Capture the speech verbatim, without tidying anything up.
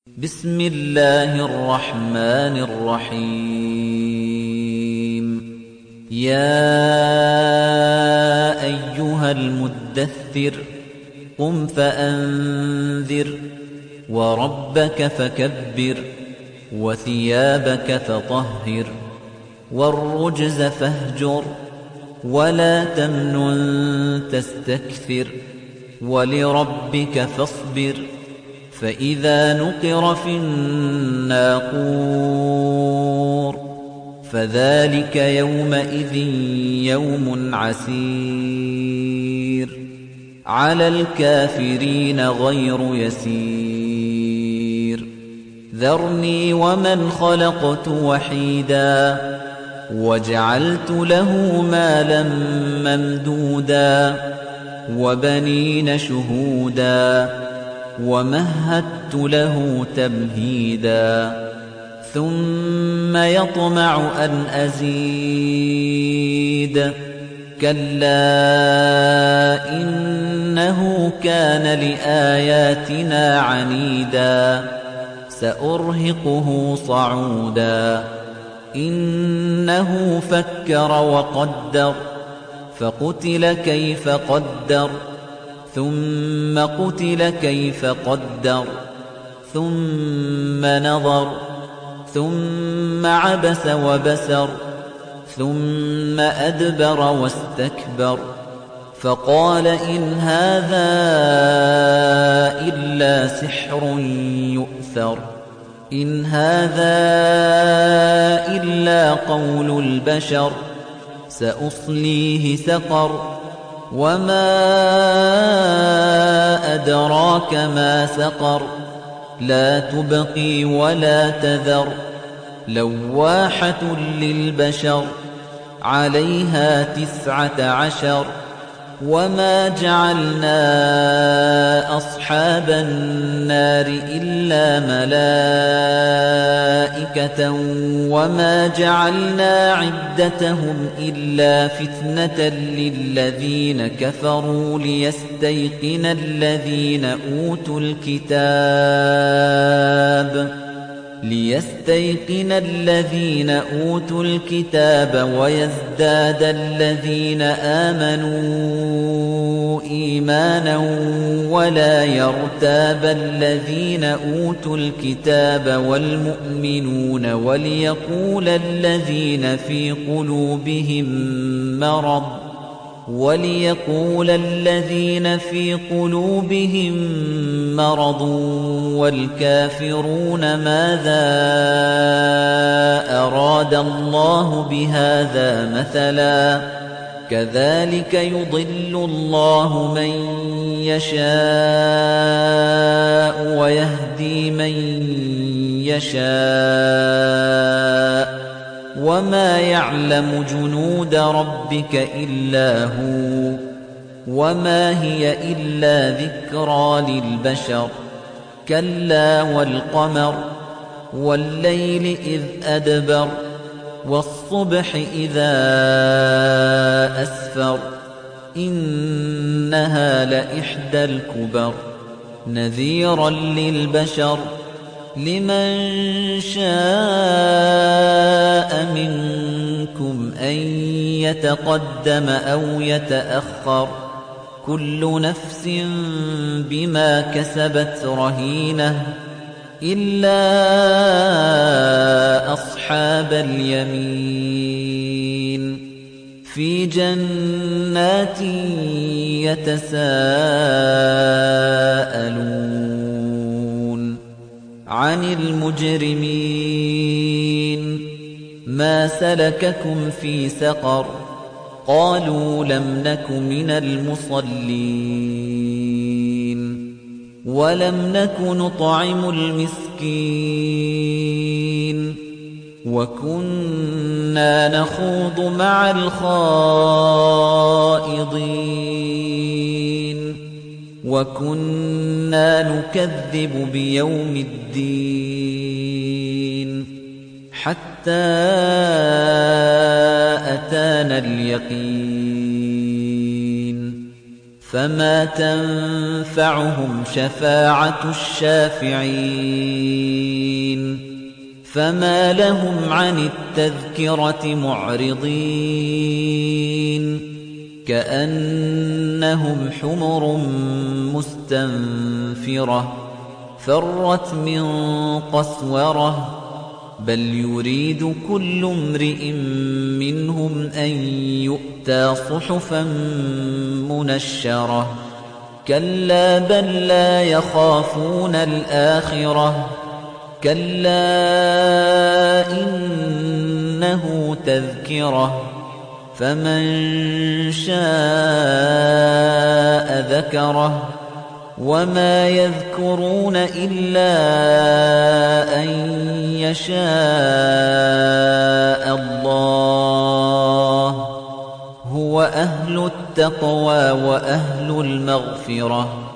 بسم الله الرحمن الرحيم يا أيها المدثر قم فأنذر وربك فكبر وثيابك فطهر والرجز فاهجر ولا تمنن تستكثر ولربك فاصبر فإذا نقر في الناقور فذلك يومئذ يوم عسير على الكافرين غير يسير ذرني ومن خلقت وحيدا وجعلت له مالا ممدودا وبنين شهودا ومهدت له تمهيدا ثم يطمع أن أزيد كلا إنه كان لآياتنا عنيدا سأرهقه صعودا إنه فكر وقدر فقتل كيف قدر ثم قتل كيف قدر ثم نظر ثم عبس وبسر ثم أدبر واستكبر فقال إن هذا إلا سحر يؤثر إن هذا إلا قول البشر سأصليه سقر وما أدراك ما سقر لا تبقي ولا تذر لواحة للبشر عليها تسعة عشر وما جعلنا أصحاب النار إلا ملائكة وما جعلنا عدتهم إلا فتنة للذين كفروا ليستيقن الذين أوتوا الكتاب ليستيقن الذين أوتوا الكتاب ويزداد الذين آمنوا إيمانا ولا يرتاب الذين أوتوا الكتاب والمؤمنون وليقول الذين في قلوبهم مرض وليقول الذين في قلوبهم مرض والكافرون ماذا أراد الله بهذا مثلا كذلك يضل الله من يشاء ويهدي من يشاء وما يعلم جنود ربك إلا هو وما هي إلا ذكرى للبشر كلا والقمر والليل إذ أدبر والصبح إذا أسفر إنها لإحدى الكبر نذيرا للبشر لمن شاء منكم أن يتقدم أو يتأخر كل نفس بما كسبت رهينة إلا أصحاب اليمين في جنات يتساءلون عن المجرمين ما سلككم في سقر قالوا لم نك من المصلين ولم نك نطعم المسكين وكنا نخوض مع الخائضين وكنا نكذب بيوم الدين حتى أتانا اليقين فما تنفعهم شفاعة الشافعين فما لهم عن التذكرة معرضين كأنهم حمر مستنفرة فرت من قسورة بل يريد كل امرئ منهم أن يؤتى صحفا منشرة كلا بل لا يخافون الآخرة كلا إنه تذكرة فمن شاء ذكره وما يذكرون إلا أن يشاء الله هو أهل التقوى وأهل المغفرة